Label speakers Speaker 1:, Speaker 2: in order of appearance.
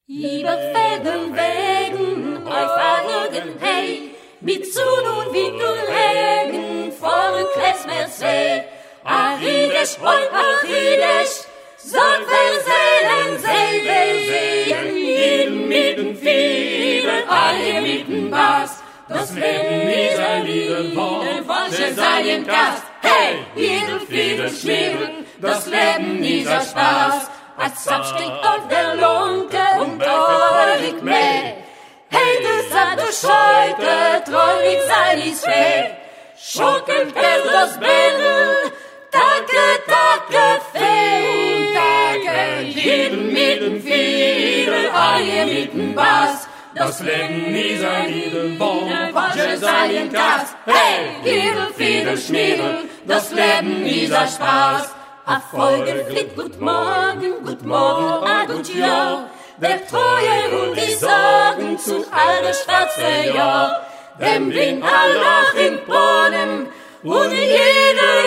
Speaker 1: Über Felden, Wegen, Heufahrgen, hey, mit Zun und Winkelregen, vor Klesmersee, Arides, Arides, sollen wir sehen, jeden mit dem Fiedel, alle mit dem Bass, das Leben ist ein Lieden, falsche seinen Gast, hey, jeden Fiedel schmieden, das Leben ist ein Spaß. Als Zapf steht auf der Lunte und traurig mehr. Hey, du sagte Scheute, traurig sei dies weh. Schockend ist das Bild, Tacke, Fee und Tacke. Jeden mit dem Fiedel, alle mit dem Bass. Das Leben ist ein Liedenbaum, falsche sei ein Gast. Hey, jeden Fiedel schmieden, das Leben ist ein Spaß. Erfolge fliegt, gut morgen, gut ja. Der Treue und die Sorgen zu alle schwarze Jahr. Dem bringt Allah in Brunnen und jeder